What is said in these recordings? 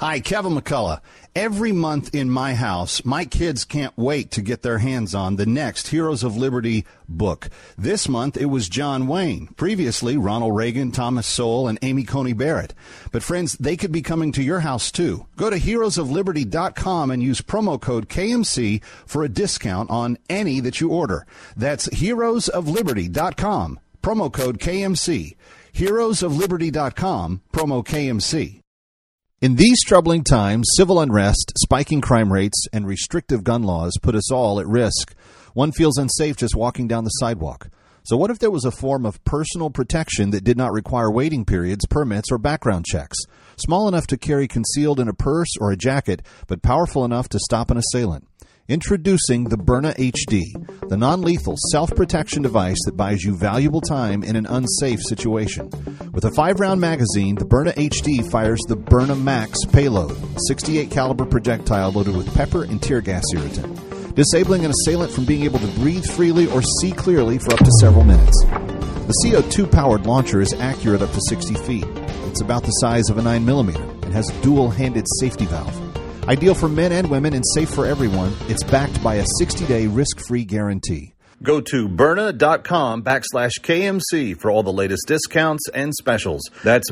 Hi, Kevin McCullough. Every month in my house, my kids can't wait to get their hands on the next Heroes of Liberty book. This month, it was John Wayne. Previously, Ronald Reagan, Thomas Sowell, and Amy Coney Barrett. But friends, they could be coming to your house too. Go to heroesofliberty.com and use promo code KMC for a discount on any that you order. That's heroesofliberty.com, promo code KMC. Heroesofliberty.com, promo KMC. In these troubling times, civil unrest, spiking crime rates, and restrictive gun laws put us all at risk. One feels unsafe just walking down the sidewalk. So what if there was a form of personal protection that did not require waiting periods, permits, or background checks? Small enough to carry concealed in a purse or a jacket, but powerful enough to stop an assailant. Introducing the Byrna HD, the non-lethal self-protection device that buys you valuable time in an unsafe situation. With a 5-round magazine, the Byrna HD fires the Byrna Max payload, 68 caliber projectile loaded with pepper and tear gas irritant, disabling an assailant from being able to breathe freely or see clearly for up to several minutes. The CO2-powered launcher is accurate up to 60 feet. It's about the size of a 9mm and has a dual-handed safety valve. Ideal for men and women and safe for everyone, it's backed by a 60-day risk-free guarantee. Go to Byrna.com/KMC for all the latest discounts and specials. That's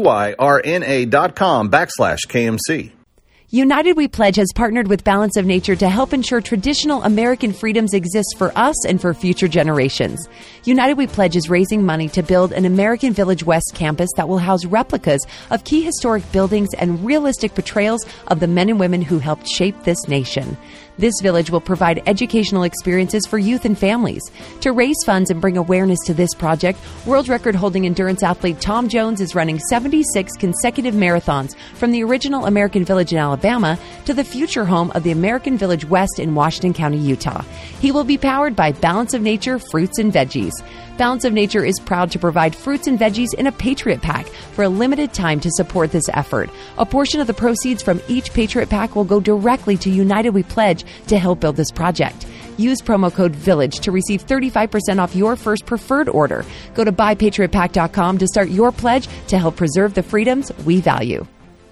BYRNA.com/KMC. United We Pledge has partnered with Balance of Nature to help ensure traditional American freedoms exist for us and for future generations. United We Pledge is raising money to build an American Village West campus that will house replicas of key historic buildings and realistic portrayals of the men and women who helped shape this nation. This village will provide educational experiences for youth and families. To raise funds and bring awareness to this project, world record-holding endurance athlete Tom Jones is running 76 consecutive marathons from the original American Village in Alabama to the future home of the American Village West in Washington County, Utah. He will be powered by Balance of Nature fruits and veggies. Balance of Nature is proud to provide fruits and veggies in a Patriot Pack for a limited time to support this effort. A portion of the proceeds from each Patriot Pack will go directly to United We Pledge to help build this project. Use promo code VILLAGE to receive 35% off your first preferred order. Go to buypatriotpack.com to start your pledge to help preserve the freedoms we value.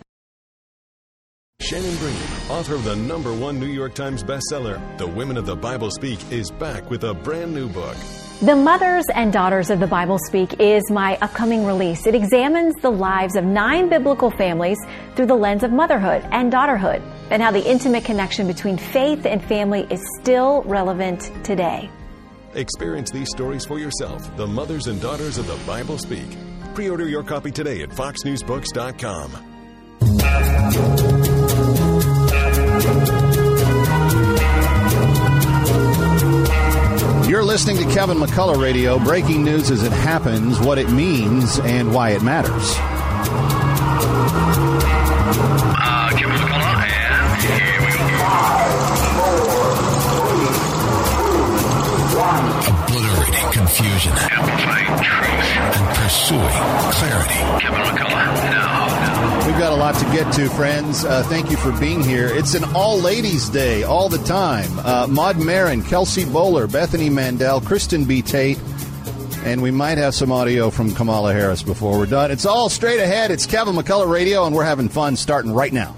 Shannon Green, author of the #1 New York Times bestseller, The Women of the Bible Speak, is back with a brand new book. The Mothers and Daughters of the Bible Speak is my upcoming release. It examines the lives of 9 biblical families through the lens of motherhood and daughterhood, and how the intimate connection between faith and family is still relevant today. Experience these stories for yourself. The Mothers and Daughters of the Bible Speak. Pre-order your copy today at foxnewsbooks.com. You're listening to Kevin McCullough Radio. Breaking news as it happens, what it means, and why it matters. Kevin McCullough, and here we go. Obliterating confusion. Amplifying truth. And pursuing clarity. Kevin McCullough, now. We've got a lot to get to, friends. Thank you for being here. It's an all-ladies day all the time. Maud Marin, Kelsey Bowler, Bethany Mandel, Kristen B. Tate, and we might have some audio from Kamala Harris before we're done. It's all straight ahead. It's Kevin McCullough Radio, and we're having fun starting right now.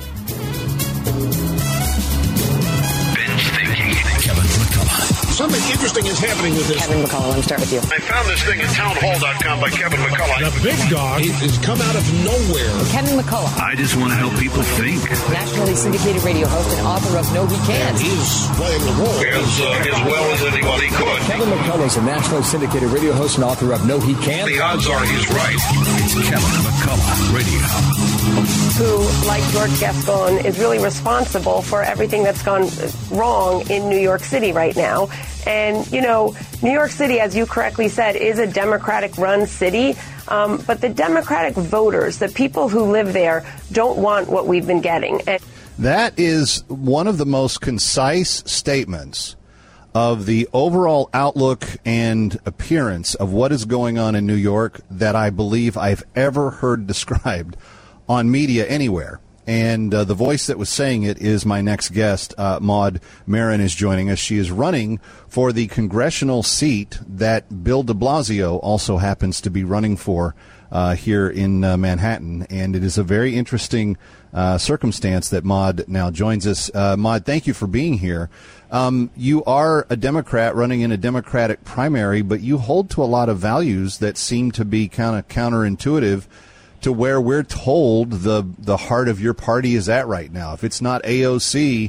Binge thinking. Kevin McCullough. Something interesting is happening with this. Kevin McCullough, let me start with you. I found this thing at townhall.com by Kevin McCullough. The big dog has come out of nowhere. Kevin McCullough. I just want to help people think. Nationally syndicated radio host and author of No He Can't. He's playing the role As well as anybody could. Kevin McCullough is a nationally syndicated radio host and author of No He Can't. The odds are he's right. It's Kevin McCullough Radio. Who, like George Gascon, is really responsible for everything that's gone wrong in New York City right now. And, you know, New York City, as you correctly said, is a Democratic-run city. But the Democratic voters, the people who live there, don't want what we've been getting. That is one of the most concise statements of the overall outlook and appearance of what is going on in New York that I believe I've ever heard described on media anywhere. And the voice that was saying it is my next guest. Maud Marin is joining us. She is running for the congressional seat that Bill de Blasio also happens to be running for here in Manhattan. And it is a very interesting circumstance that Maude now joins us. Maude, thank you for being here. You are a Democrat running in a Democratic primary, but you hold to a lot of values that seem to be kind of counterintuitive to where we're told the heart of your party is at right now. If it's not AOC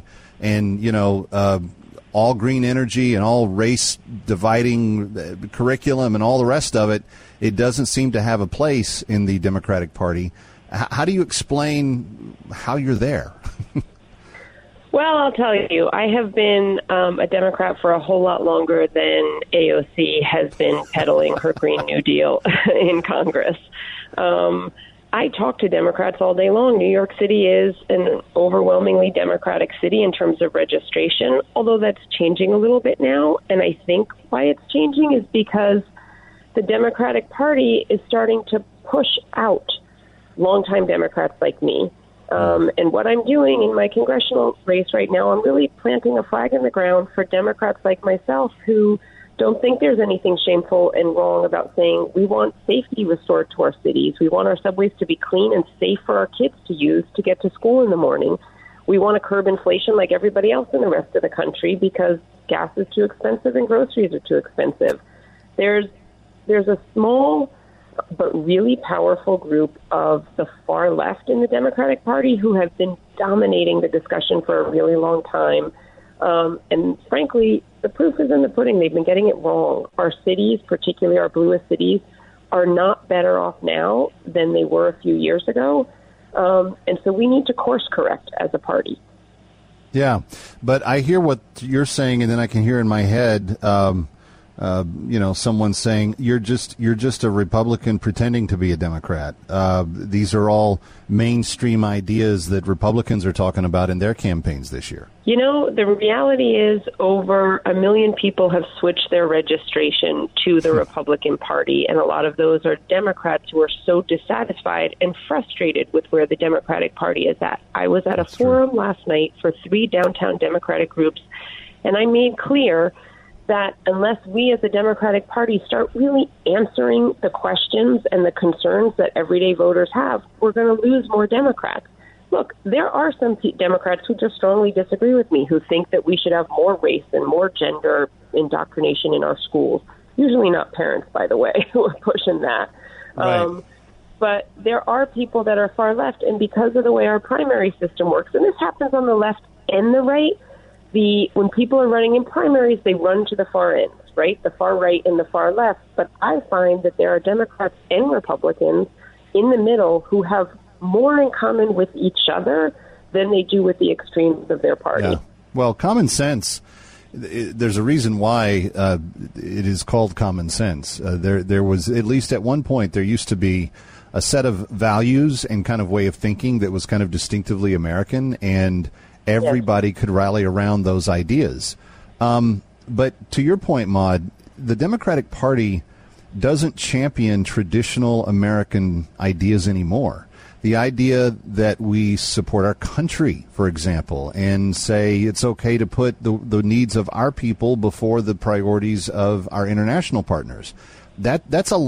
and, all green energy and all race dividing curriculum and all the rest of it, it doesn't seem to have a place in the Democratic Party. How do you explain how you're there? Well, I'll tell you, I have been a Democrat for a whole lot longer than AOC has been peddling her Green New Deal in Congress. I talk to Democrats all day long. New York City is an overwhelmingly Democratic city in terms of registration, although that's changing a little bit now. And I think why it's changing is because the Democratic Party is starting to push out longtime Democrats like me. And what I'm doing in my congressional race right now, I'm really planting a flag in the ground for Democrats like myself who don't think there's anything shameful and wrong about saying we want safety restored to our cities. We want our subways to be clean and safe for our kids to use to get to school in the morning. We want to curb inflation like everybody else in the rest of the country because gas is too expensive and groceries are too expensive. There's a small but really powerful group of the far left in the Democratic Party who have been dominating the discussion for a really long time. And frankly, the proof is in the pudding. They've been getting it wrong. Our cities, particularly our bluest cities, are not better off now than they were a few years ago. And so we need to course correct as a party. Yeah, but I hear what you're saying, and then I can hear in my head, someone saying you're just a Republican pretending to be a Democrat. These are all mainstream ideas that Republicans are talking about in their campaigns this year. The reality is over 1 million people have switched their registration to the Republican Party, and a lot of those are Democrats who are so dissatisfied and frustrated with where the Democratic Party is at. I was at a forum last night for 3 downtown Democratic groups, and I made clear that unless we as a Democratic Party start really answering the questions and the concerns that everyday voters have, we're going to lose more Democrats. Look, there are some Democrats who just strongly disagree with me, who think that we should have more race and more gender indoctrination in our schools. Usually not parents, by the way, who are pushing that. Right. But there are people that are far left, and because of the way our primary system works, and this happens on the left and the right, when people are running in primaries, they run to the far ends, right? The far right and the far left. But I find that there are Democrats and Republicans in the middle who have more in common with each other than they do with the extremes of their party. Yeah. Well, common sense, there's a reason why it is called common sense. There was, at least at one point, there used to be a set of values and kind of way of thinking that was kind of distinctively American, and everybody could rally around those ideas. But to your point, Maude, the Democratic Party doesn't champion traditional American ideas anymore. The idea that we support our country, for example, and say it's okay to put the needs of our people before the priorities of our international partners. That's a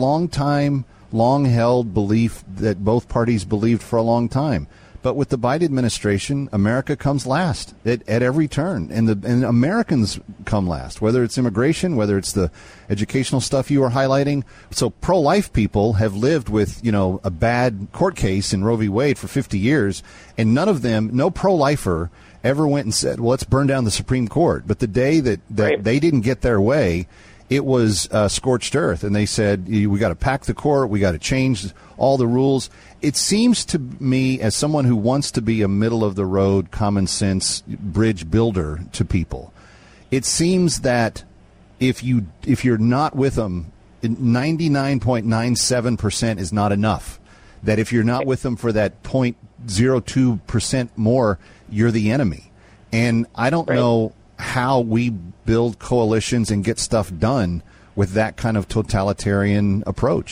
long-held belief that both parties believed for a long time. But with the Biden administration, America comes last at every turn, and Americans come last, whether it's immigration, whether it's the educational stuff you were highlighting. So pro-life people have lived with, a bad court case in Roe v. Wade for 50 years, and no pro-lifer ever went and said, well, let's burn down the Supreme Court. But the day that they didn't get their way, it was scorched earth, and they said, we got to pack the court, we got to change all the rules. It seems to me, as someone who wants to be a middle-of-the-road, common-sense bridge builder to people, it seems that if you're not with them, 99.97% is not enough. That if you're not with them for that 0.02% more, you're the enemy. And I don't know how we build coalitions and get stuff done with that kind of totalitarian approach.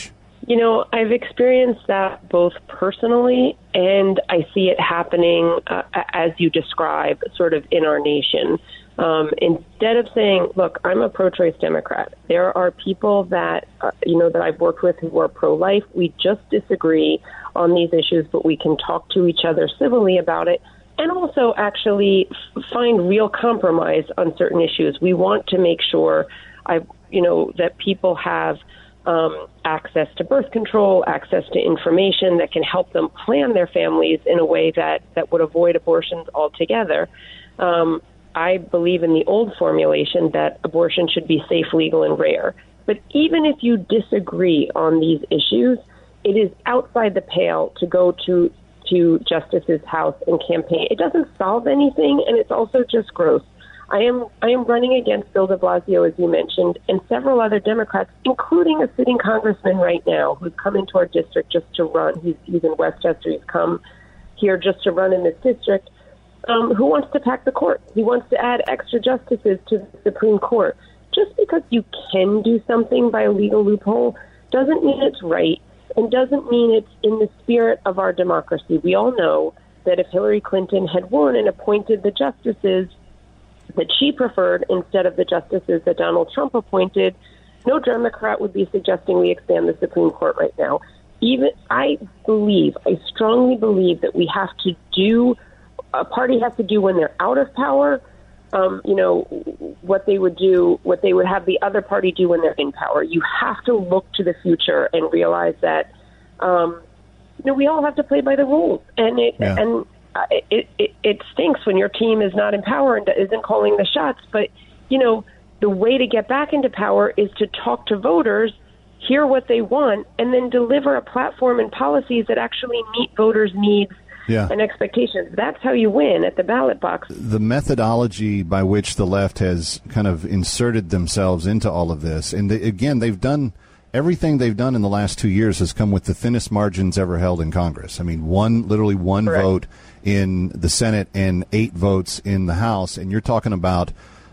You know, I've experienced that both personally and I see it happening, as you describe, sort of in our nation. Instead of saying, look, I'm a pro-choice Democrat, there are people that, that I've worked with who are pro-life. We just disagree on these issues, but we can talk to each other civilly about it and also actually find real compromise on certain issues. We want to make sure, that people have access to birth control, access to information that can help them plan their families in a way that would avoid abortions altogether. I believe in the old formulation that abortion should be safe, legal, and rare. But even if you disagree on these issues, it is outside the pale to go to Justice's house and campaign. It doesn't solve anything, and it's also just gross. I am running against Bill de Blasio, as you mentioned, and several other Democrats, including a sitting congressman right now who's come into our district just to run. He's in Westchester. He's come here just to run in this district, who wants to pack the court. He wants to add extra justices to the Supreme Court. Just because you can do something by a legal loophole doesn't mean it's right and doesn't mean it's in the spirit of our democracy. We all know that if Hillary Clinton had won and appointed the justices that she preferred instead of the justices that Donald Trump appointed, no Democrat would be suggesting we expand the Supreme Court right now. I strongly believe that we have to do, a party has to do when they're out of power, what they would have the other party do when they're in power. You have to look to the future and realize that, we all have to play by the rules. And it stinks when your team is not in power and isn't calling the shots. But, the way to get back into power is to talk to voters, hear what they want, and then deliver a platform and policies that actually meet voters' needs and expectations. That's how you win at the ballot box. The methodology by which the left has kind of inserted themselves into all of this, and they've done everything they've done in the last 2 years has come with the thinnest margins ever held in Congress. I mean, literally one Correct. vote in the Senate and 8 votes in the House, and you're talking about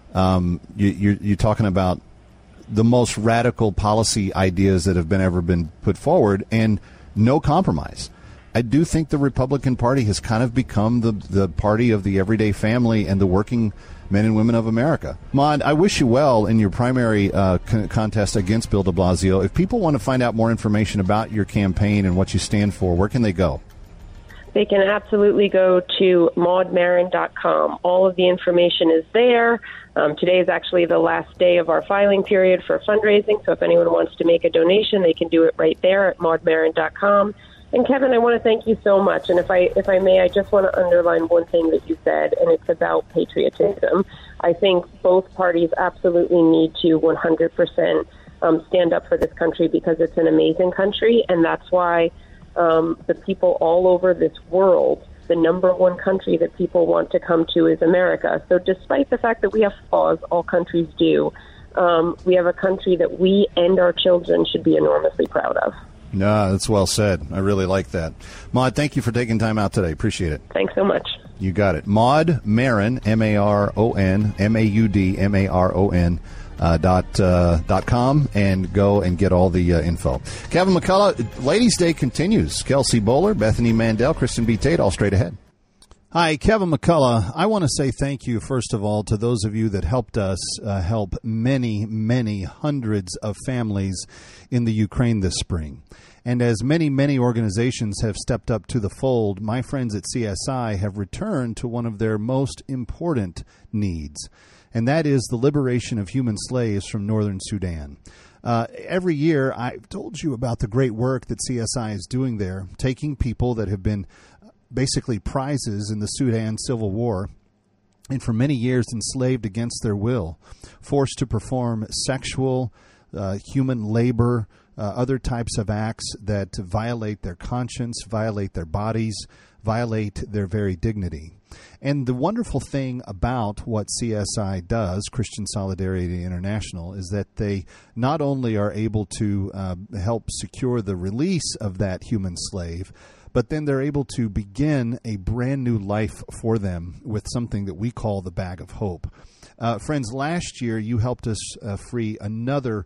you're talking about the most radical policy ideas that have ever been put forward, and no compromise. I do think the Republican Party has kind of become the party of the everyday family and the working men and women of America. Maude, I wish you well in your primary contest against Bill de Blasio. If people want to find out more information about your campaign and what you stand for, where can they go? They can absolutely go to maudemarin.com. All of the information is there. Today is actually the last day of our filing period for fundraising, so if anyone wants to make a donation, they can do it right there at maudemarin.com. And Kevin, I want to thank you so much. And if I may, I just want to underline one thing that you said, and it's about patriotism. I think both parties absolutely need to 100% stand up for this country because it's an amazing country, and that's why the people all over this world, the number one country that people want to come to is America. So despite the fact that we have flaws, all countries do, we have a country that we and our children should be enormously proud of. No, that's well said. I really like that. Maude, thank you for taking time out today. Appreciate it. Thanks so much. You got it. Maude Maron, MARON, MAUD, MARON.com, and go and get all the info. Kevin McCullough, Ladies' Day continues. Kelsey Bowler, Bethany Mandel, Kristen B. Tate, all straight ahead. Hi, Kevin McCullough. I want to say thank you, first of all, to those of you that helped us help many, many hundreds of families in the Ukraine this spring. And as many, many organizations have stepped up to the fold, my friends at CSI have returned to one of their most important needs, and that is the liberation of human slaves from northern Sudan. Every year, I've told you about the great work that CSI is doing there, taking people that have been basically prizes in the Sudan Civil War and for many years enslaved against their will, forced to perform sexual, human labor, other types of acts that violate their conscience, violate their bodies, violate their very dignity. And the wonderful thing about what CSI does, Christian Solidarity International, is that they not only are able to help secure the release of that human slave, but then they're able to begin a brand new life for them with something that we call the Bag of Hope. Friends, last year you helped us free another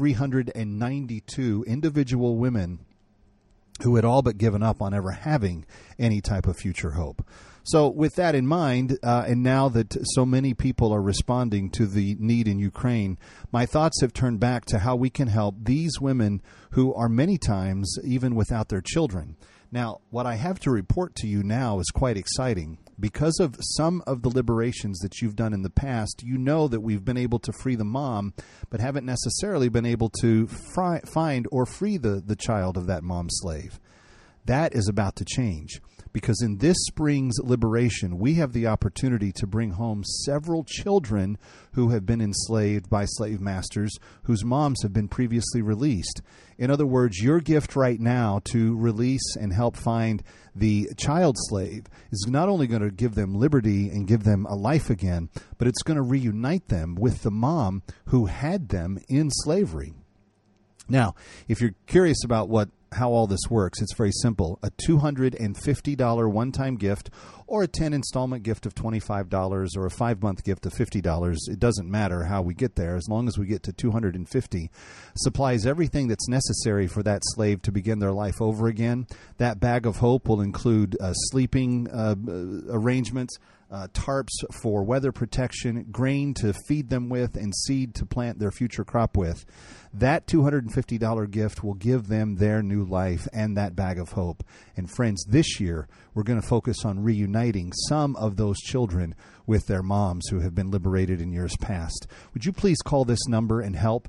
392 individual women who had all but given up on ever having any type of future hope. So with that in mind, and now that so many people are responding to the need in Ukraine, my thoughts have turned back to how we can help these women who are many times even without their children. Now, what I have to report to you now is quite exciting. Because of some of the liberations that you've done in the past, you know that we've been able to free the mom, but haven't necessarily been able to find or free the child of that mom slave. That is about to change. Because in this spring's liberation, we have the opportunity to bring home several children who have been enslaved by slave masters whose moms have been previously released. In other words, your gift right now to release and help find the child slave is not only going to give them liberty and give them a life again, but it's going to reunite them with the mom who had them in slavery. Now, if you're curious about how all this works, it's very simple. A $250 one-time gift or a 10 installment gift of $25 or a 5-month gift of $50. It doesn't matter how we get there, as long as we get to $250, supplies everything that's necessary for that slave to begin their life over again. That bag of hope will include sleeping arrangements, tarps for weather protection, grain to feed them with, and seed to plant their future crop with. That $250 gift will give them their new life and that bag of hope. And friends, this year, we're going to focus on reuniting some of those children with their moms who have been liberated in years past. Would you please call this number and help?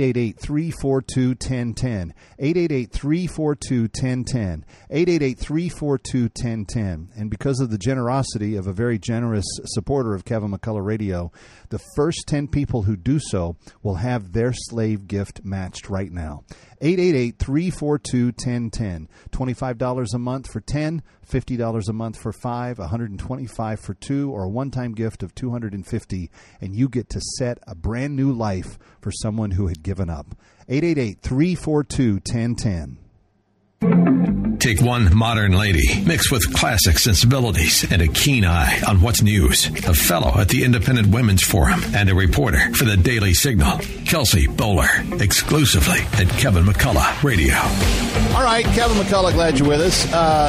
888-342-1010. 888-342-1010. 888-342-1010. And because of the generosity of a very generous supporter of Kevin McCullough Radio, the first 10 people who do so will have their slave gift matched right now. 888-342-1010. $25 a month for 10, $50 a month for 5, $125 for 2, or a one-time gift of $250, and you get to set a brand new life for someone who had given up. 888-342-1010. Take one modern lady, mixed with classic sensibilities and a keen eye on what's news. A fellow at the Independent Women's Forum and a reporter for the Daily Signal. Kelsey Bolar, exclusively at Kevin McCullough Radio. All right, Kevin McCullough, glad you're with us.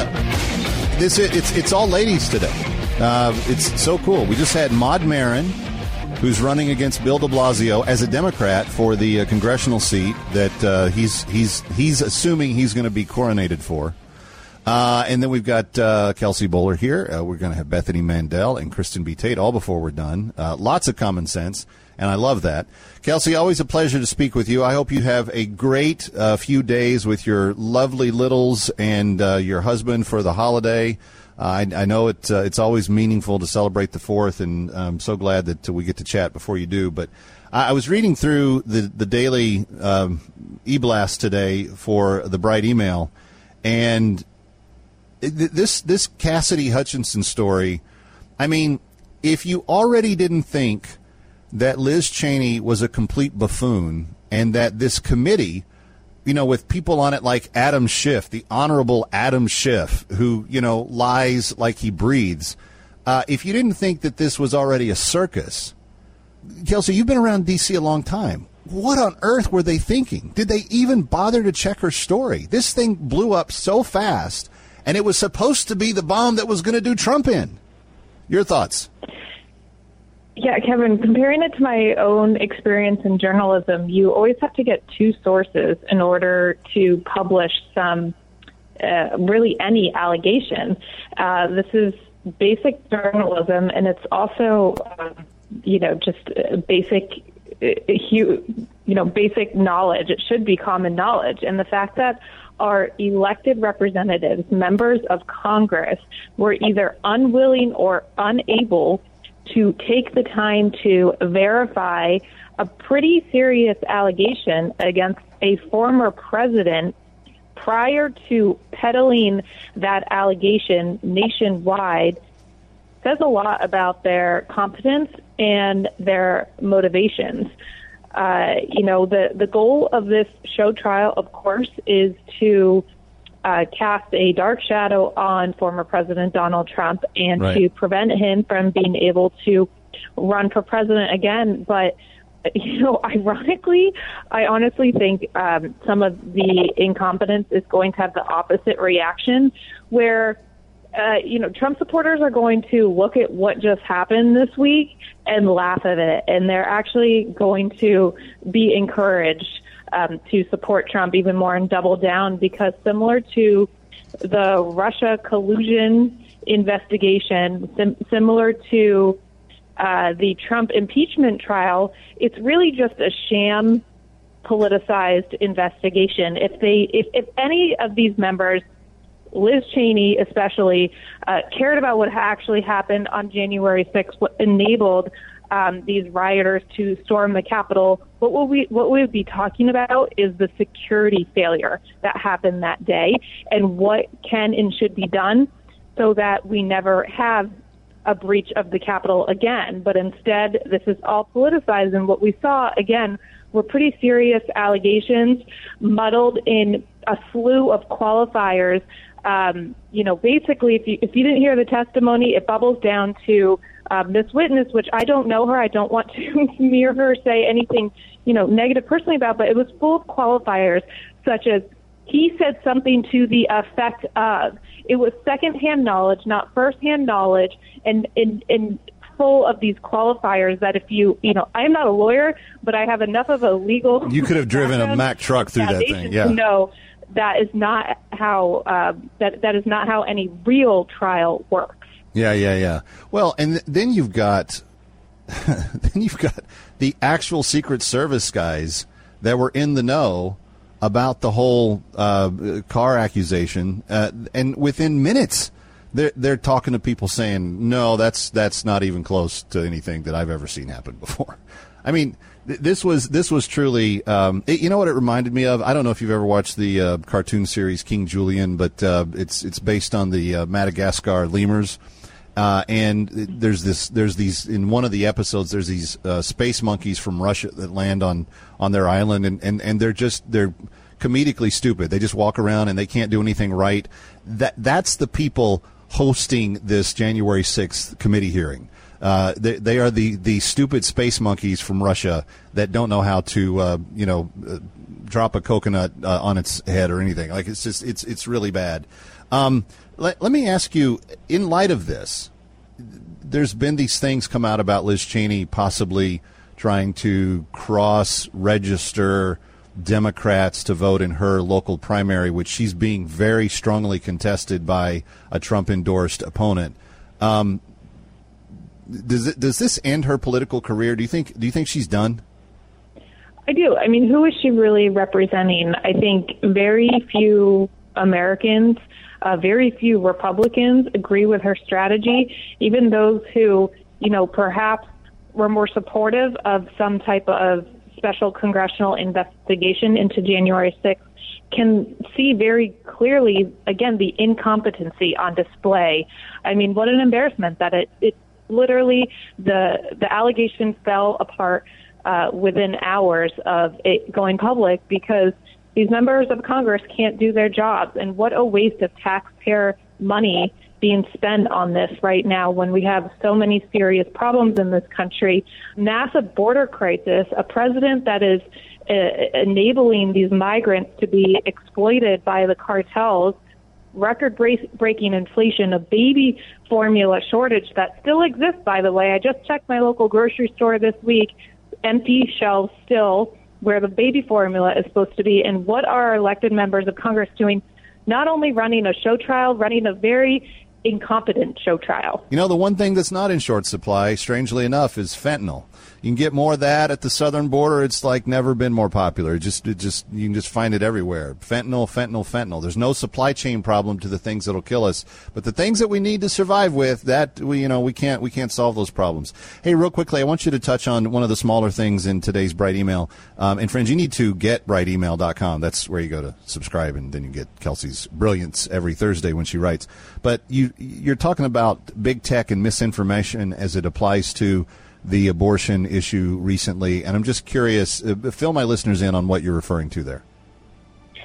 It's all ladies today. It's so cool. We just had Maud Marin, who's running against Bill de Blasio as a Democrat for the congressional seat that he's assuming he's going to be coronated for. And then we've got Kelsey Bolar here. We're going to have Bethany Mandel and Kristen B. Tate all before we're done. Lots of common sense, and I love that. Kelsey, always a pleasure to speak with you. I hope you have a great few days with your lovely littles and your husband for the holiday. I know it's always meaningful to celebrate the 4th, and I'm so glad that we get to chat before you do. But I was reading through the daily e-blast today for the Bright Email, and this Cassidy Hutchinson story, I mean, if you already didn't think that Liz Cheney was a complete buffoon and that this committee, with people on it like Adam Schiff, the Honorable Adam Schiff, who, lies like he breathes, if you didn't think that this was already a circus, Kelsey, you've been around D.C. a long time. What on earth were they thinking? Did they even bother to check her story? This thing blew up so fast, and it was supposed to be the bomb that was going to do Trump in. Your thoughts? Yeah, Kevin, comparing it to my own experience in journalism, you always have to get two sources in order to publish really any allegation. This is basic journalism, and it's also, just basic knowledge. It should be common knowledge. And the fact that our elected representatives, members of Congress, were either unwilling or unable to take the time to verify a pretty serious allegation against a former president prior to peddling that allegation nationwide says a lot about their competence and their motivations. The goal of this show trial, of course, is to cast a dark shadow on former President Donald Trump and to prevent him from being able to run for president again. But, ironically, I honestly think some of the incompetence is going to have the opposite reaction, where Trump supporters are going to look at what just happened this week and laugh at it, and they're actually going to be encouraged to support Trump even more and double down, because similar to the Russia collusion investigation, similar to the Trump impeachment trial, it's really just a sham politicized investigation. If any of these members, Liz Cheney especially, cared about what actually happened on January 6th, what enabled these rioters to storm the Capitol, what we would be talking about is the security failure that happened that day and what can and should be done so that we never have a breach of the Capitol again. But instead, this is all politicized, and what we saw, again, were pretty serious allegations muddled in a slew of qualifiers. Basically, if you didn't hear the testimony, it bubbles down to this witness, which I don't know her. I don't want to smear her, say anything, negative personally about, but it was full of qualifiers such as he said something to the effect of. It was secondhand knowledge, not firsthand knowledge, and full of these qualifiers that if I am not a lawyer, but I have enough of a legal. You could have driven a Mack truck through that thing. Yeah. No. That is not how that is not how any real trial works. Yeah. Well, and then you've got the actual Secret Service guys that were in the know about the whole car accusation, and within minutes they're talking to people saying, no, that's not even close to anything that I've ever seen happen before. I mean, this was truly, you know what it reminded me of? I don't know if you've ever watched the cartoon series King Julian, but it's based on the Madagascar lemurs. And there's these in one of the episodes, there's these space monkeys from Russia that land on their island, and they're comedically stupid. They just walk around and they can't do anything right. That's the people hosting this January 6th committee hearing. They are the stupid space monkeys from Russia that don't know how to drop a coconut on its head or anything. Like it's really bad. Let me ask you, in light of this, there's been these things come out about Liz Cheney possibly trying to cross-register Democrats to vote in her local primary, which she's being very strongly contested by a Trump-endorsed opponent. Does this end her political career? Do you think she's done? I do. I mean, who is she really representing? I think very few Americans, very few Republicans agree with her strategy. Even those who, perhaps were more supportive of some type of special congressional investigation into January 6th can see very clearly, again, the incompetency on display. I mean, what an embarrassment that it literally, the allegation fell apart within hours of it going public because these members of Congress can't do their jobs. And what a waste of taxpayer money being spent on this right now when we have so many serious problems in this country. Massive border crisis, a president that is enabling these migrants to be exploited by the cartels, record-breaking inflation, a baby formula shortage that still exists, by the way. I just checked my local grocery store this week, empty shelves still, where the baby formula is supposed to be. And what are our elected members of Congress doing? Not only running a show trial, running a very incompetent show trial. The one thing that's not in short supply, strangely enough, is fentanyl. You can get more of that at the southern border. It's like never been more popular. You can just find it everywhere. Fentanyl. There's no supply chain problem to the things that'll kill us, but the things that we need to survive with, that we can't solve those problems. Hey, real quickly, I want you to touch on one of the smaller things in today's Bright Email. And friends, you need to get brightemail.com. That's where you go to subscribe, and then you get Kelsey's brilliance every Thursday when she writes. But you're talking about big tech and misinformation as it applies to the abortion issue recently, and I'm just curious, fill my listeners in on what you're referring to there.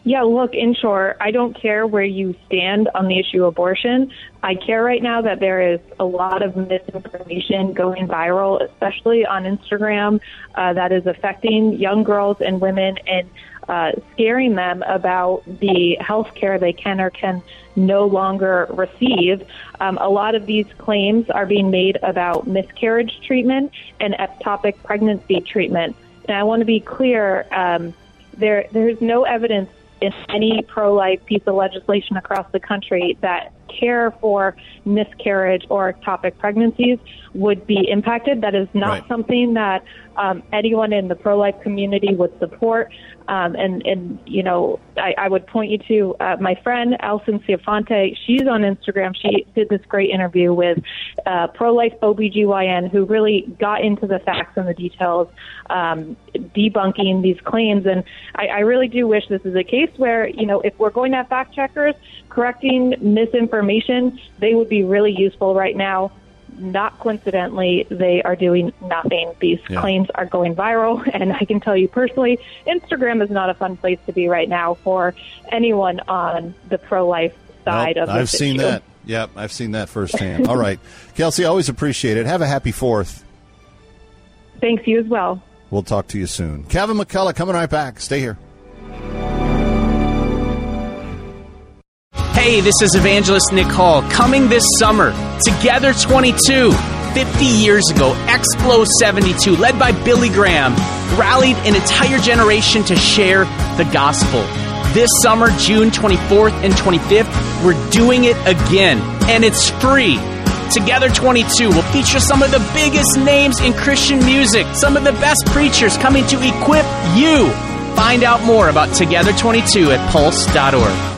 Yeah, look, in short, I don't care where you stand on the issue of abortion. I care right now that there is a lot of misinformation going viral, especially on Instagram, that is affecting young girls and women and scaring them about the health care they can or can no longer receive. A lot of these claims are being made about miscarriage treatment and ectopic pregnancy treatment. And I want to be clear, there's no evidence in any pro-life piece of legislation across the country that care for miscarriage or ectopic pregnancies would be impacted. That is not something that anyone in the pro-life community would support. And you know, I would point you to my friend, Alison Ciafonte. She's on Instagram. She did this great interview with pro-life OBGYN who really got into the facts and the details, debunking these claims. And I really do wish this is a case where, you know, if we're going to have fact checkers correcting misinformation, they would be really useful right now. Not coincidentally, they are doing nothing. These claims are going viral, and I can tell you personally, Instagram is not a fun place to be right now for anyone on the pro-life side of this I've seen issue. that. Yep, I've seen that firsthand. All right. Kelsey, always appreciate it. Have a happy 4th. Thanks, you as well. We'll talk to you soon. Kevin McCullough coming right back. Stay here. Hey, this is Evangelist Nick Hall. Coming this summer, Together 22. 50 years ago, Explo 72, led by Billy Graham, rallied an entire generation to share the gospel. This summer, June 24th and 25th, we're doing it again, and it's free. Together 22 will feature some of the biggest names in Christian music, some of the best preachers coming to equip you. Find out more about Together 22 at pulse.org.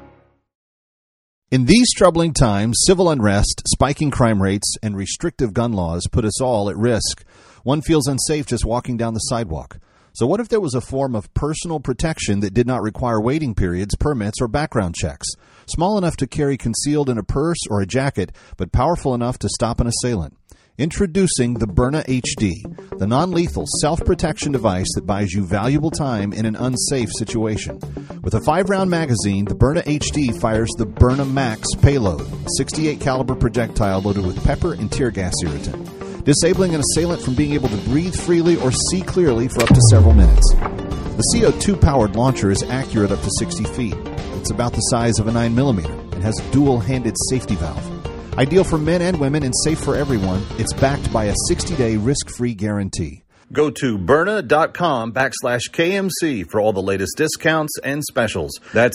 In these troubling times, civil unrest, spiking crime rates, and restrictive gun laws put us all at risk. One feels unsafe just walking down the sidewalk. So what if there was a form of personal protection that did not require waiting periods, permits, or background checks? Small enough to carry concealed in a purse or a jacket, but powerful enough to stop an assailant. Introducing the Byrna HD, the non-lethal self-protection device that buys you valuable time in an unsafe situation. With a 5-round magazine, the Byrna HD fires the Byrna Max payload, 68 caliber projectile loaded with pepper and tear gas irritant, disabling an assailant from being able to breathe freely or see clearly for up to several minutes. The CO2-powered launcher is accurate up to 60 feet. It's about the size of a 9mm and has a dual-handed safety valve. Ideal for men and women and safe for everyone, it's backed by a 60-day risk-free guarantee. Go to Byrna.com/KMC for all the latest discounts and specials. That's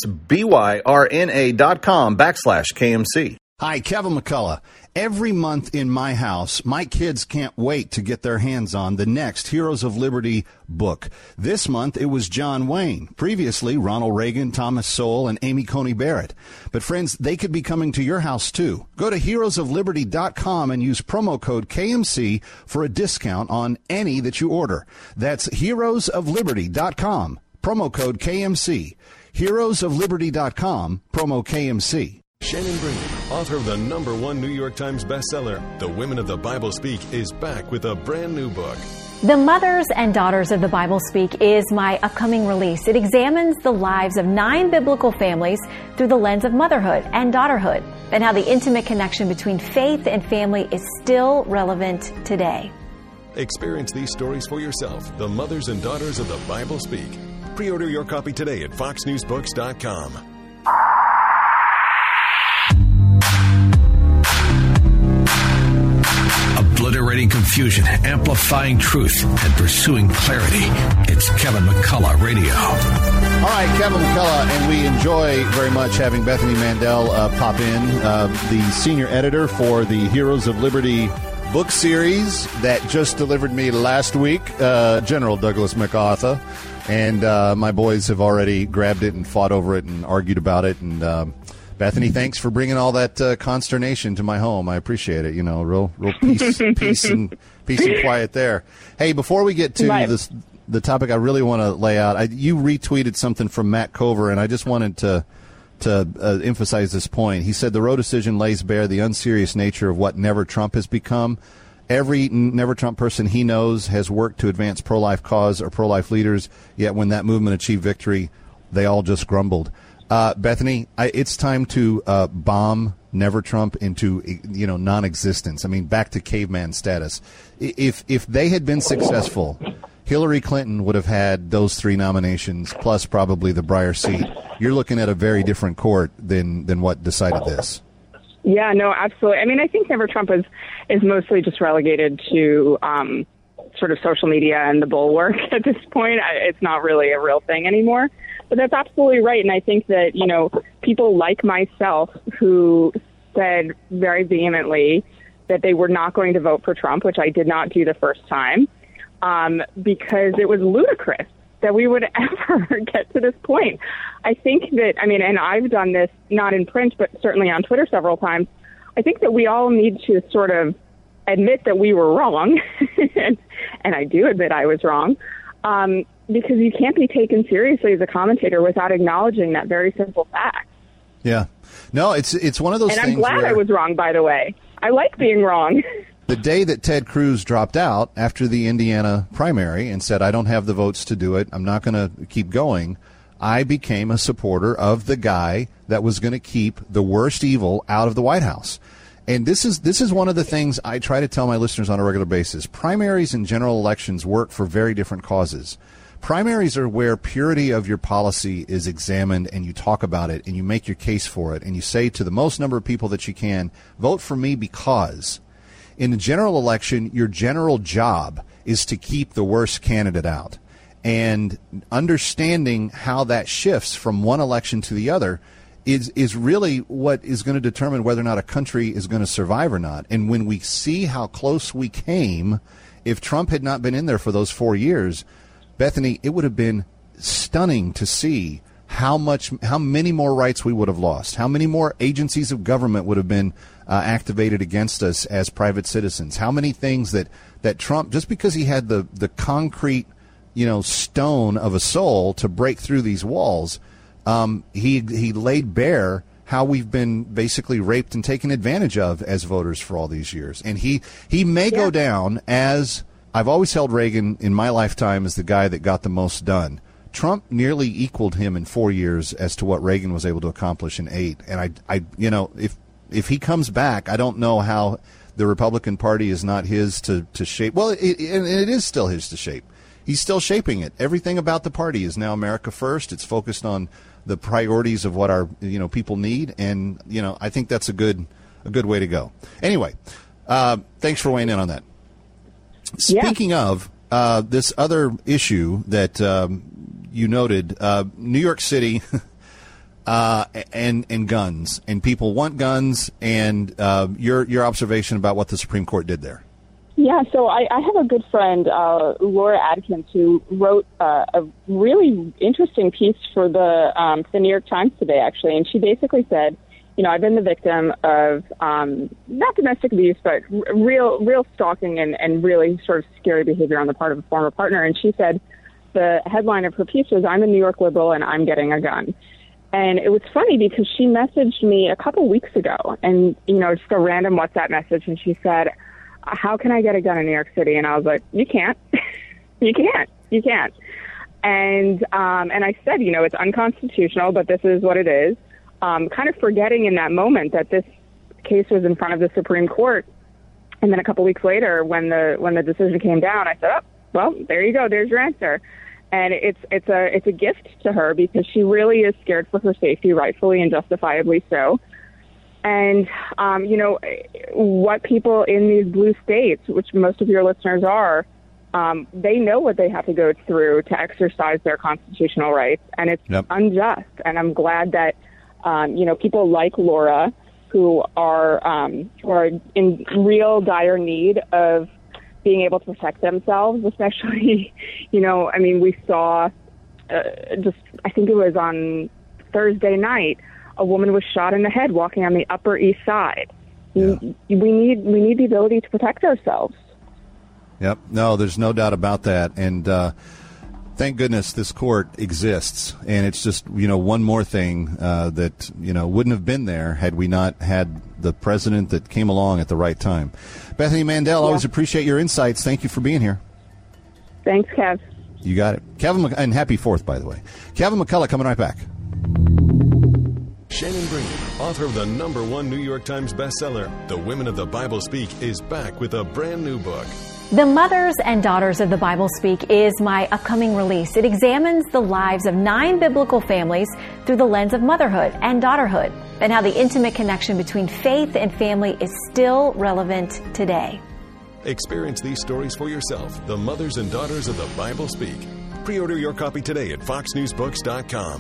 BYRNA.com/KMC. Hi, Kevin McCullough. Every month in my house, my kids can't wait to get their hands on the next Heroes of Liberty book. This month, it was John Wayne. Previously, Ronald Reagan, Thomas Sowell, and Amy Coney Barrett. But friends, they could be coming to your house too. Go to heroesofliberty.com and use promo code KMC for a discount on any that you order. That's heroesofliberty.com, promo code KMC. Heroesofliberty.com, promo KMC. Shannon Green, author of the #1 New York Times bestseller, The Women of the Bible Speak, is back with a brand new book. The Mothers and Daughters of the Bible Speak is my upcoming release. It examines the lives of 9 biblical families through the lens of motherhood and daughterhood, and how the intimate connection between faith and family is still relevant today. Experience these stories for yourself, The Mothers and Daughters of the Bible Speak. Pre-order your copy today at foxnewsbooks.com. Obliterating confusion, amplifying truth, and pursuing clarity. It's Kevin McCullough Radio. All right, Kevin McCullough, and we enjoy very much having Bethany Mandel pop in, the senior editor for the Heroes of Liberty book series that just delivered me last week, General Douglas MacArthur. And my boys have already grabbed it and fought over it and argued about it. And Bethany, thanks for bringing all that consternation to my home. I appreciate it. You know, real peace and quiet there. Hey, before we get to the topic I really want to lay out, you retweeted something from Matt Cover, and I just wanted to emphasize this point. He said the Roe decision lays bare the unserious nature of what Never Trump has become. Every Never Trump person he knows has worked to advance pro-life cause or pro-life leaders, yet when that movement achieved victory, they all just grumbled. Bethany, it's time to bomb Never Trump into non-existence. I mean, back to caveman status. If they had been successful, Hillary Clinton would have had those 3 nominations plus probably the Breyer seat. You're looking at a very different court than what decided this. Yeah, no, absolutely. I mean, I think Never Trump is mostly just relegated to sort of social media and the bulwark at this point. It's not really a real thing anymore. But that's absolutely right. And I think that, people like myself who said very vehemently that they were not going to vote for Trump, which I did not do the first time, because it was ludicrous that we would ever get to this point. I think that, and I've done this not in print, but certainly on Twitter several times. I think that we all need to sort of admit that we were wrong. and I do admit I was wrong. Because you can't be taken seriously as a commentator without acknowledging that very simple fact. Yeah. No, it's one of those things. And I'm glad I was wrong, by the way. I like being wrong. The day that Ted Cruz dropped out after the Indiana primary and said, I don't have the votes to do it, I'm not going to keep going, I became a supporter of the guy that was going to keep the worst evil out of the White House. And this is one of the things I try to tell my listeners on a regular basis. Primaries and general elections work for very different causes. Primaries are where purity of your policy is examined and you talk about it and you make your case for it and you say to the most number of people that you can, vote for me because. In the general election, your general job is to keep the worst candidate out. And understanding how that shifts from one election to the other is really what is going to determine whether or not a country is going to survive or not. And when we see how close we came, if Trump had not been in there for those 4 years, Bethany, it would have been stunning to see how many more rights we would have lost, how many more agencies of government would have been activated against us as private citizens, how many things that Trump, just because he had the concrete, stone of a soul to break through these walls, he laid bare how we've been basically raped and taken advantage of as voters for all these years. And he may go down as, I've always held Reagan in my lifetime as the guy that got the most done. Trump nearly equaled him in 4 years as to what Reagan was able to accomplish in 8. And I if he comes back, I don't know how the Republican Party is not his to shape. Well, it is still his to shape. He's still shaping it. Everything about the party is now America first. It's focused on the priorities of what our people need, and I think that's a good way to go. Anyway, thanks for weighing in on that. Speaking of this other issue that you noted, New York City and guns, and people want guns, and your observation about what the Supreme Court did there. Yeah, so I have a good friend, Laura Adkins, who wrote a really interesting piece for the New York Times today, actually, and she basically said, I've been the victim of not domestic abuse, but real stalking and really sort of scary behavior on the part of a former partner. And she said the headline of her piece was, I'm a New York liberal and I'm getting a gun. And it was funny because she messaged me a couple weeks ago and, just a random WhatsApp message. And she said, how can I get a gun in New York City? And I was like, you can't. You can't. And I said, it's unconstitutional, but this is what it is. Kind of forgetting in that moment that this case was in front of the Supreme Court. And then a couple weeks later, when the decision came down, I said, oh, well, there you go. There's your answer. And it's a gift to her because she really is scared for her safety, rightfully and justifiably so. And, what people in these blue states, which most of your listeners are, they know what they have to go through to exercise their constitutional rights. And it's unjust. And I'm glad that, people like Laura who are in real dire need of being able to protect themselves, especially, we saw I think it was on Thursday night, a woman was shot in the head walking on the Upper East Side. Yeah. We need the ability to protect ourselves. Yep. No, there's no doubt about that. And thank goodness this court exists. And it's just, one more thing that, wouldn't have been there had we not had the president that came along at the right time. Bethany Mandel, always appreciate your insights. Thank you for being here. Thanks, Kev. You got it. Kevin, and happy 4th, by the way. Kevin McCullough coming right back. Shannon Bream, author of the #1 New York Times bestseller, The Women of the Bible Speak, is back with a brand new book. The Mothers and Daughters of the Bible Speak is my upcoming release. It examines the lives of 9 biblical families through the lens of motherhood and daughterhood, and how the intimate connection between faith and family is still relevant today. Experience these stories for yourself. The Mothers and Daughters of the Bible Speak. Pre-order your copy today at foxnewsbooks.com.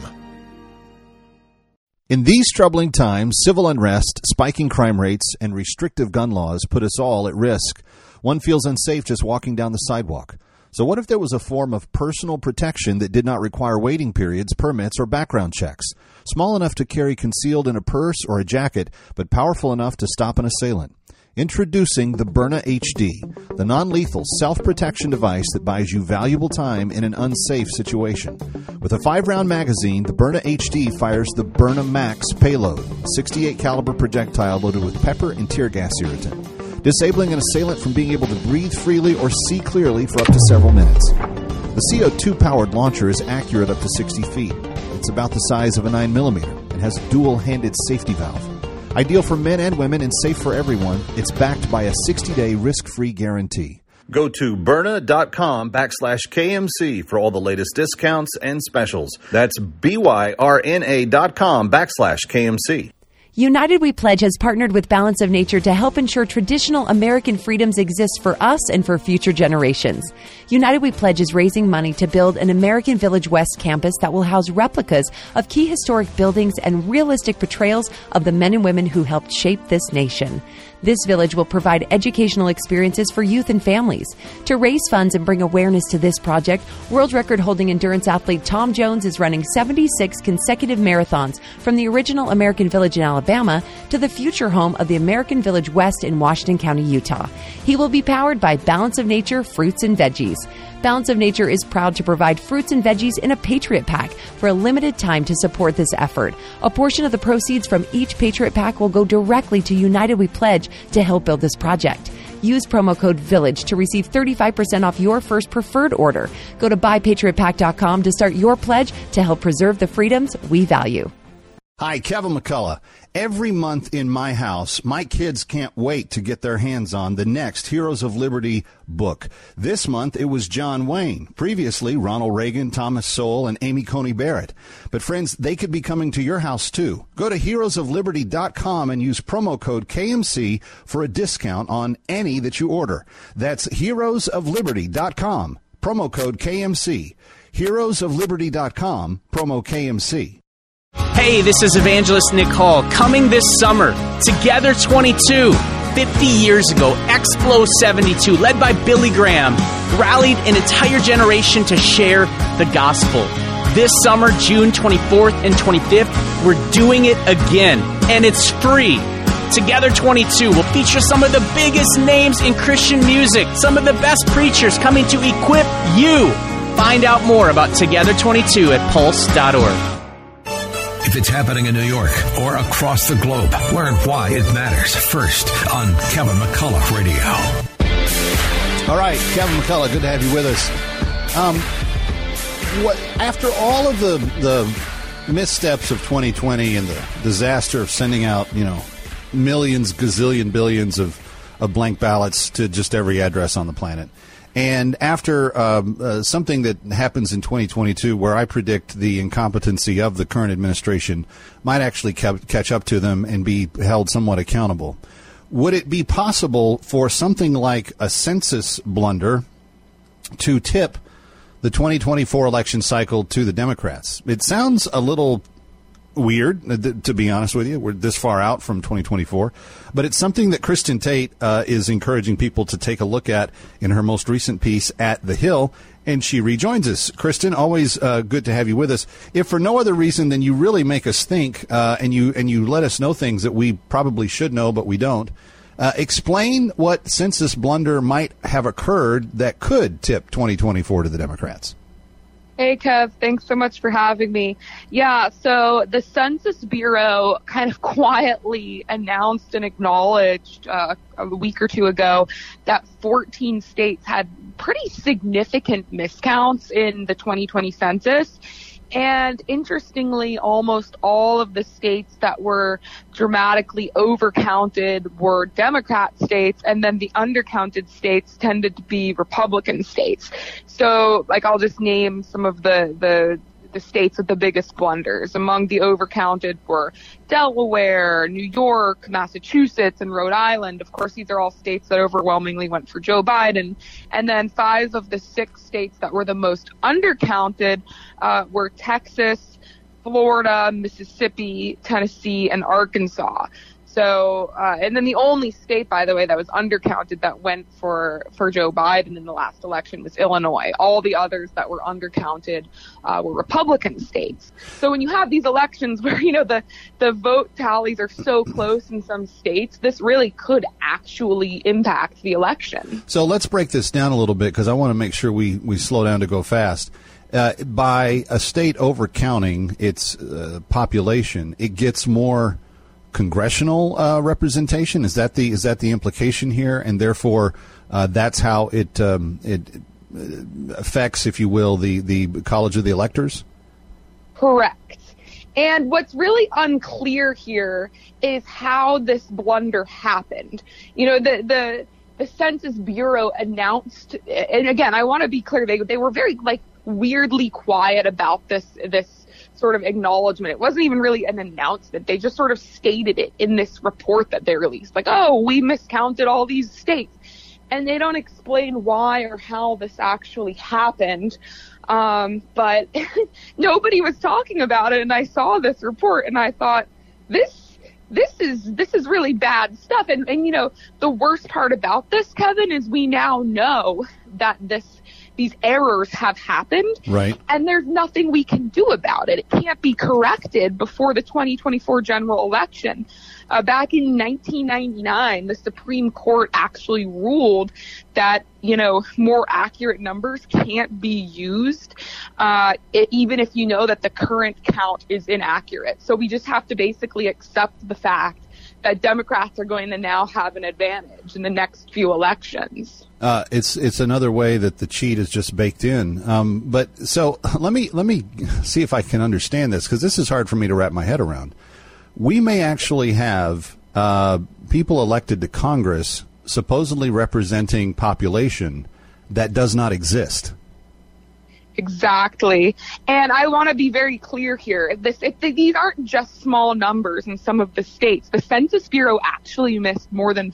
In these troubling times, civil unrest, spiking crime rates, and restrictive gun laws put us all at risk. One feels unsafe just walking down the sidewalk. So what if there was a form of personal protection that did not require waiting periods, permits, or background checks? Small enough to carry concealed in a purse or a jacket, but powerful enough to stop an assailant. Introducing the Byrna HD, the non-lethal self-protection device that buys you valuable time in an unsafe situation. With a 5-round magazine, the Byrna HD fires the Byrna Max payload, 68 caliber projectile loaded with pepper and tear gas irritant, disabling an assailant from being able to breathe freely or see clearly for up to several minutes. The CO2-powered launcher is accurate up to 60 feet. It's about the size of a 9mm and has a dual-handed safety valve. Ideal for men and women and safe for everyone, it's backed by a 60-day risk-free guarantee. Go to Byrna.com/KMC for all the latest discounts and specials. That's BYRNA.com/KMC. United We Pledge has partnered with Balance of Nature to help ensure traditional American freedoms exist for us and for future generations. United We Pledge is raising money to build an American Village West campus that will house replicas of key historic buildings and realistic portrayals of the men and women who helped shape this nation. This village will provide educational experiences for youth and families. To raise funds and bring awareness to this project, world record-holding endurance athlete Tom Jones is running 76 consecutive marathons from the original American Village in Alabama to the future home of the American Village West in Washington County, Utah. He will be powered by Balance of Nature fruits and veggies. Balance of Nature is proud to provide fruits and veggies in a Patriot Pack for a limited time to support this effort. A portion of the proceeds from each Patriot Pack will go directly to United We Pledge to help build this project. Use promo code VILLAGE to receive 35% off your first preferred order. Go to buypatriotpack.com to start your pledge to help preserve the freedoms we value. Hi, Kevin McCullough. Every month in my house, my kids can't wait to get their hands on the next Heroes of Liberty book. This month, it was John Wayne. Previously, Ronald Reagan, Thomas Sowell, and Amy Coney Barrett. But friends, they could be coming to your house too. Go to heroesofliberty.com and use promo code KMC for a discount on any that you order. That's heroesofliberty.com, promo code KMC. Heroesofliberty.com, promo KMC. Hey, this is Evangelist Nick Hall. Coming this summer, Together 22. 50 years ago, Explo 72, led by Billy Graham, rallied an entire generation to share the gospel. This summer, June 24th and 25th, we're doing it again, and it's free. Together 22 will feature some of the biggest names in Christian music, some of the best preachers coming to equip you. Find out more about Together 22 at pulse.org. If it's happening in New York or across the globe, learn why it matters first on Kevin McCullough Radio. All right, Kevin McCullough, good to have you with us. After all of the missteps of 2020 and the disaster of sending out, millions, gazillion, billions of blank ballots to just every address on the planet, and after something that happens in 2022 where I predict the incompetency of the current administration might actually catch up to them and be held somewhat accountable, would it be possible for something like a census blunder to tip the 2024 election cycle to the Democrats? It sounds a little weird, to be honest with you. We're this far out from 2024. But it's something that Kristen Tate is encouraging people to take a look at in her most recent piece at The Hill, and she rejoins us. Kristen, always good to have you with us. If for no other reason than you really make us think, and you let us know things that we probably should know but we don't, explain what census blunder might have occurred that could tip 2024 to the Democrats. Hey, Kev. Thanks so much for having me. Yeah, so the Census Bureau kind of quietly announced and acknowledged a week or two ago that 14 states had pretty significant miscounts in the 2020 census. And interestingly, almost all of the states that were dramatically overcounted were Democrat states, and then the undercounted states tended to be Republican states. So, like, I'll just name some of the states with the biggest blunders. Among the overcounted were Delaware, New York, Massachusetts, and Rhode Island. Of course, these are all states that overwhelmingly went for Joe Biden. And then 5 of the 6 states that were the most undercounted were Texas, Florida, Mississippi, Tennessee, and Arkansas. So, and then the only state, by the way, that was undercounted that went for Joe Biden in the last election was Illinois. All the others that were undercounted were Republican states. So when you have these elections where, you know, the vote tallies are so close in some states, this really could actually impact the election. So let's break this down a little bit, because I want to make sure we slow down to go fast. By a state overcounting its population, it gets more congressional representation. Is that the implication here? And therefore, that's how it affects, if you will, the College of the Electors? Correct. And what's really unclear here is how this blunder happened. You know, the Census Bureau announced, and again, I want to be clear, they were very, like, weirdly quiet about this sort of acknowledgement. It wasn't even really an announcement. They just sort of stated it in this report that they released. Like, oh, we miscounted all these states. And they don't explain why or how this actually happened. But nobody was talking about it. And I saw this report and I thought, this is really bad stuff. And you know, the worst part about this, Kevin, is we now know that these errors have happened, right? And there's nothing we can do about it. It can't be corrected before the 2024 general election. Back in 1999, the Supreme Court actually ruled that, you know, more accurate numbers can't be used, even if you know that the current count is inaccurate. So we just have to basically accept the fact that Democrats are going to now have an advantage in the next few elections. It's another way that the cheat is just baked in. But so let me see if I can understand this, because this is hard for me to wrap my head around. We may actually have people elected to Congress supposedly representing population that does not exist. Exactly. And I want to be very clear here. These aren't just small numbers in some of the states. The Census Bureau actually missed more than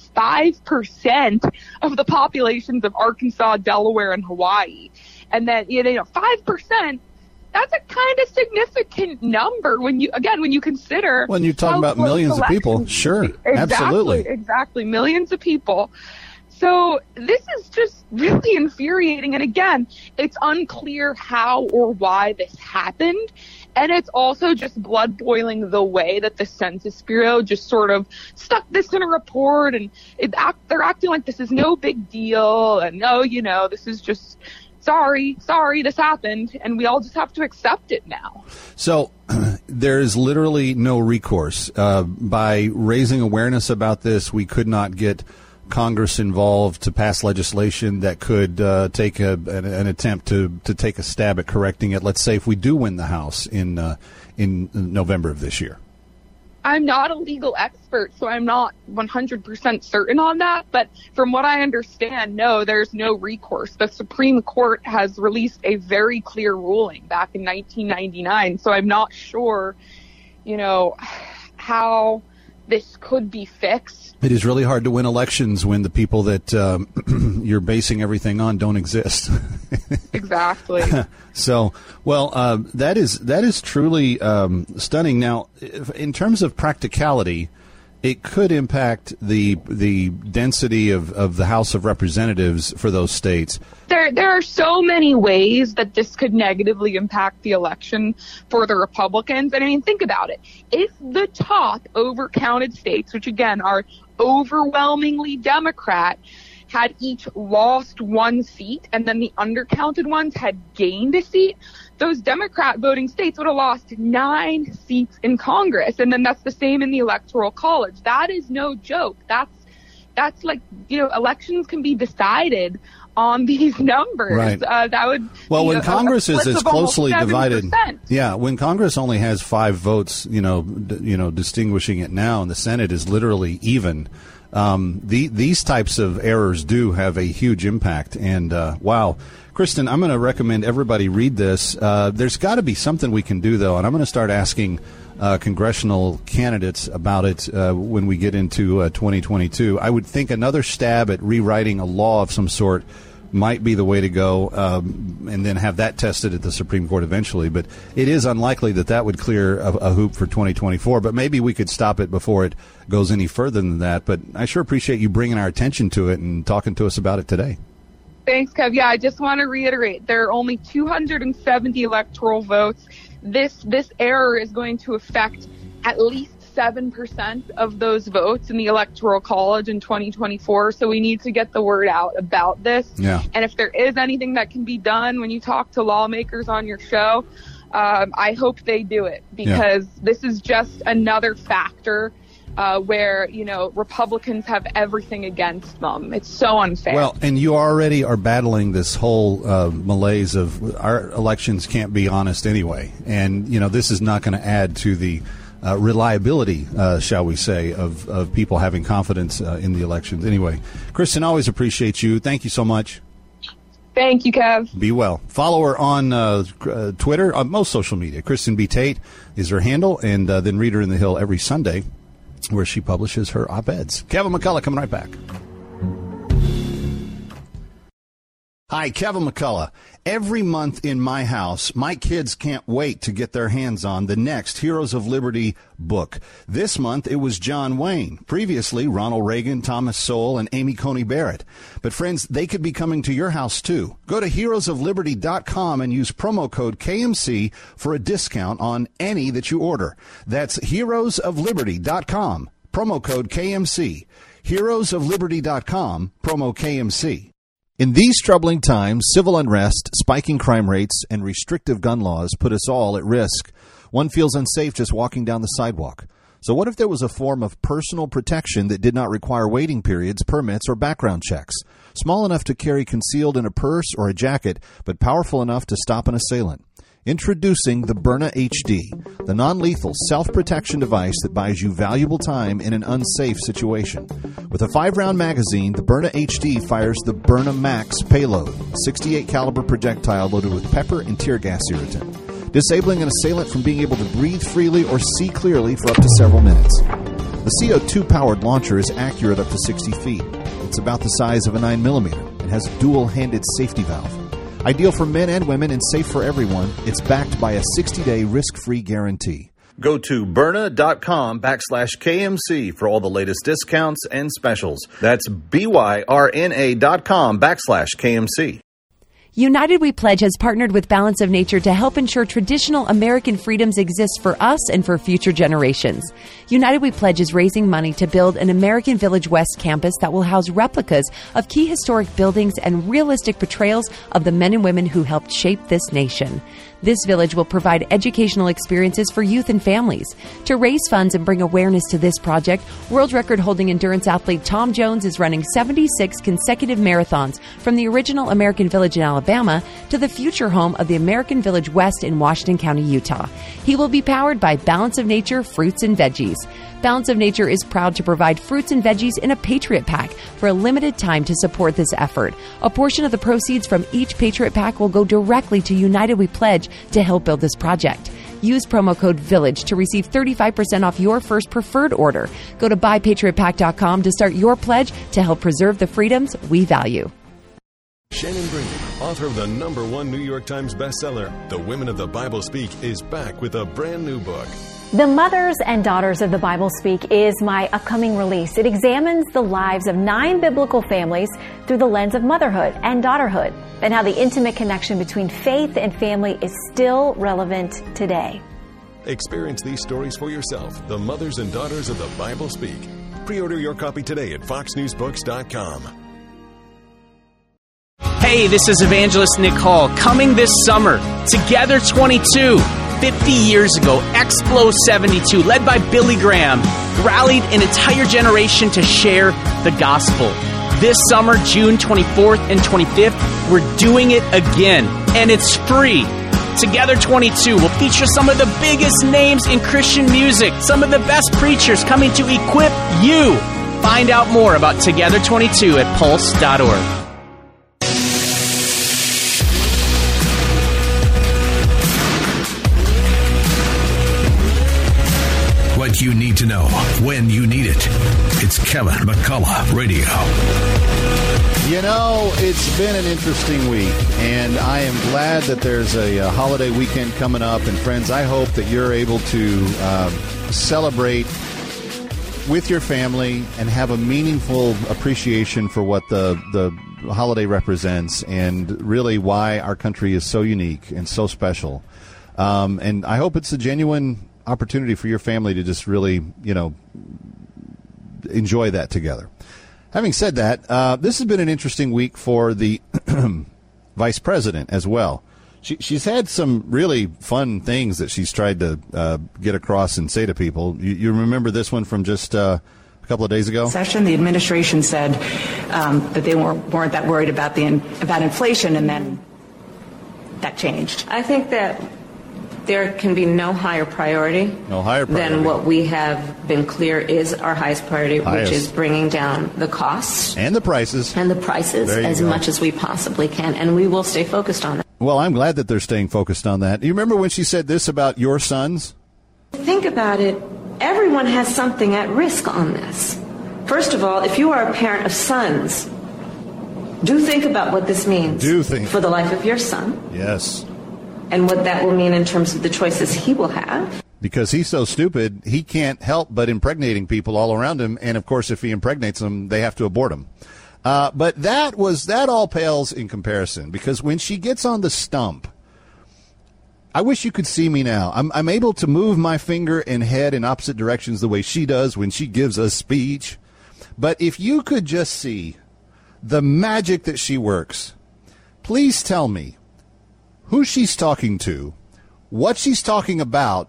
5% of the populations of Arkansas, Delaware, and Hawaii. And then, you know, 5%, that's a kind of significant number when you consider. When you're talking about millions of people. Sure. Absolutely. Exactly. Millions of people. So this is just really infuriating. And again, it's unclear how or why this happened. And it's also just blood boiling the way that the Census Bureau just sort of stuck this in a report, and they're acting like this is no big deal. And no, you know, this is just sorry, this happened. And we all just have to accept it now. So there is literally no recourse. By raising awareness about this, we could not get Congress involved to pass legislation that could take an attempt to take a stab at correcting it. Let's say if we do win the House in November of this year. I'm not a legal expert, so I'm not 100% certain on that. But from what I understand, no, there's no recourse. The Supreme Court has released a very clear ruling back in 1999. So I'm not sure, you know, how this could be fixed. It is really hard to win elections when the people that you're basing everything on don't exist. Exactly. So, well, that is truly stunning. Now, in terms of practicality, it could impact the density of the House of Representatives for those states. There are so many ways that this could negatively impact the election for the Republicans. And I mean, think about it. If the top overcounted states, which again are overwhelmingly Democrat, had each lost one seat, and then the undercounted ones had gained a seat, those Democrat voting states would have lost 9 seats in Congress. And then that's the same in the Electoral College. That is no joke. That's like, elections can be decided on these numbers. Right. That would when Congress is as closely divided, when Congress only has 5 votes, distinguishing it now, and the Senate is literally even. These types of errors do have a huge impact. And wow, Kristen, I'm going to recommend everybody read this. There's got to be something we can do, though, and I'm going to start asking congressional candidates about it when we get into 2022. I would think another stab at rewriting a law of some sort might be the way to go, and then have that tested at the Supreme Court eventually. But it is unlikely that would clear a hoop for 2024. But maybe we could stop it before it goes any further than that. But I sure appreciate you bringing our attention to it and talking to us about it today. Thanks, Kev. Yeah, I just want to reiterate, there are only 270 electoral votes. This error is going to affect at least 7% of those votes in the Electoral College in 2024. So we need to get the word out about this. Yeah. And if there is anything that can be done when you talk to lawmakers on your show, I hope they do it, because this is just another factor where, Republicans have everything against them. It's so unfair. Well, and you already are battling this whole malaise of our elections can't be honest anyway. And, this is not going to add to the reliability, shall we say, of people having confidence in the elections. Anyway, Kristen, always appreciate you. Thank you so much. Thank you, Kev. Be well. Follow her on Twitter, on most social media. Kristen B. Tate is her handle, and then read her in the Hill every Sunday, where she publishes her op-eds. Kevin McCullough coming right back. Hi, Kevin McCullough. Every month in my house, my kids can't wait to get their hands on the next Heroes of Liberty book. This month, it was John Wayne. Previously, Ronald Reagan, Thomas Sowell, and Amy Coney Barrett. But friends, they could be coming to your house too. Go to heroesofliberty.com and use promo code KMC for a discount on any that you order. That's heroesofliberty.com, promo code KMC. Heroesofliberty.com, promo KMC. In these troubling times, civil unrest, spiking crime rates, and restrictive gun laws put us all at risk. One feels unsafe just walking down the sidewalk. So what if there was a form of personal protection that did not require waiting periods, permits, or background checks? Small enough to carry concealed in a purse or a jacket, but powerful enough to stop an assailant. Introducing the Byrna HD, the non-lethal self-protection device that buys you valuable time in an unsafe situation. With a 5-round magazine, the Byrna HD fires the Byrna Max payload, a 68 caliber projectile loaded with pepper and tear gas irritant, disabling an assailant from being able to breathe freely or see clearly for up to several minutes. The CO2-powered launcher is accurate up to 60 feet. It's about the size of a 9mm and has a dual-handed safety valve. Ideal for men and women and safe for everyone, it's backed by a 60-day risk-free guarantee. Go to Byrna.com/KMC for all the latest discounts and specials. That's BYRNA.com/KMC. United We Pledge has partnered with Balance of Nature to help ensure traditional American freedoms exist for us and for future generations. United We Pledge is raising money to build an American Village West campus that will house replicas of key historic buildings and realistic portrayals of the men and women who helped shape this nation. This village will provide educational experiences for youth and families. To raise funds and bring awareness to this project, world record-holding endurance athlete Tom Jones is running 76 consecutive marathons from the original American Village in Alabama to the future home of the American Village West in Washington County, Utah. He will be powered by Balance of Nature fruits and veggies. Balance of Nature is proud to provide fruits and veggies in a Patriot Pack for a limited time to support this effort. A portion of the proceeds from each Patriot Pack will go directly to United We Pledge to help build this project. Use promo code VILLAGE to receive 35% off your first preferred order. Go to buypatriotpack.com to start your pledge to help preserve the freedoms we value. Shannon Brady, author of the #1 New York Times bestseller, The Women of the Bible Speak, is back with a brand new book. The Mothers and Daughters of the Bible Speak is my upcoming release. It examines the lives of 9 biblical families through the lens of motherhood and daughterhood, and how the intimate connection between faith and family is still relevant today. Experience these stories for yourself, The Mothers and Daughters of the Bible Speak. Pre-order your copy today at foxnewsbooks.com. Hey, this is Evangelist Nick Hall. Coming this summer, Together 22. 50 years ago, Explo 72, led by Billy Graham, rallied an entire generation to share the gospel. This summer, June 24th and 25th, we're doing it again, and it's free. Together 22 will feature some of the biggest names in Christian music, some of the best preachers coming to equip you. Find out more about Together 22 at pulse.org. What you need to know when you need it. It's Kevin McCullough Radio. You know, it's been an interesting week, and I am glad that there's a holiday weekend coming up. And friends, I hope that you're able to celebrate with your family and have a meaningful appreciation for what the holiday represents and really why our country is so unique and so special. And I hope it's a genuine opportunity for your family to just really, enjoy that together. Having said that, this has been an interesting week for the vice president as well. She's had some really fun things that she's tried to get across and say to people. You remember this one from just a couple of days ago? Session, the administration said that they weren't that worried about inflation, and then that changed. I think that there can be no higher priority than what we have been clear is our highest priority, which is bringing down the costs. And the prices. As much as we possibly can. And we will stay focused on that. Well, I'm glad that they're staying focused on that. You remember when she said this about your sons? Think about it. Everyone has something at risk on this. First of all, if you are a parent of sons, do think about what this means for the life of your son. Yes. And what that will mean in terms of the choices he will have. Because he's so stupid, he can't help but impregnating people all around him. And, of course, if he impregnates them, they have to abort him. But that all pales in comparison. Because when she gets on the stump, I wish you could see me now. I'm able to move my finger and head in opposite directions the way she does when she gives a speech. But if you could just see the magic that she works, please tell me who she's talking to, what she's talking about,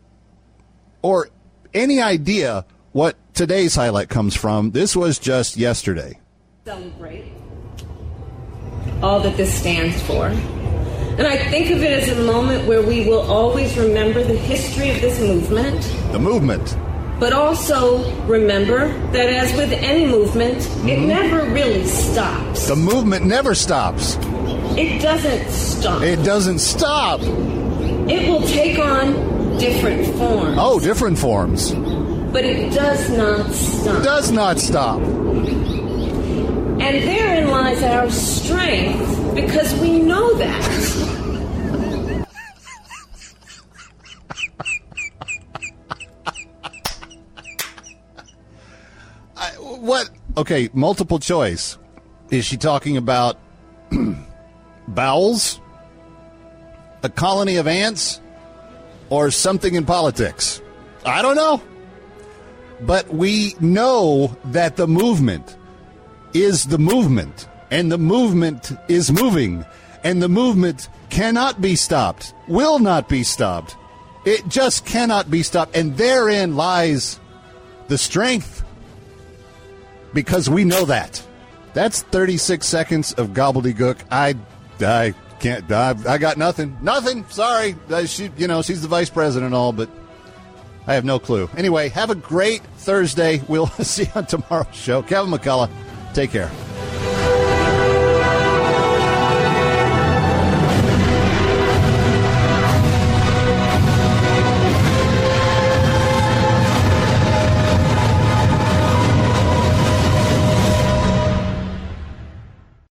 or any idea what today's highlight comes from. This was just yesterday. Celebrate all that this stands for. And I think of it as a moment where we will always remember the history of this movement. The movement. But also remember that as with any movement, it never really stops. The movement never stops. It doesn't stop. It doesn't stop. It will take on different forms. Oh, different forms. But it does not stop. It does not stop. And therein lies our strength, because we know that. What? Okay, multiple choice. Is she talking about bowels, a colony of ants, or something in politics? I don't know. But we know that the movement is the movement, and the movement is moving, and the movement cannot be stopped, will not be stopped. It just cannot be stopped, and therein lies the strength, because we know that. That's 36 seconds of gobbledygook. I can't. I got nothing. Nothing. Sorry. She's the vice president and all, but I have no clue. Anyway, have a great Thursday. We'll see you on tomorrow's show. Kevin McCullough, take care.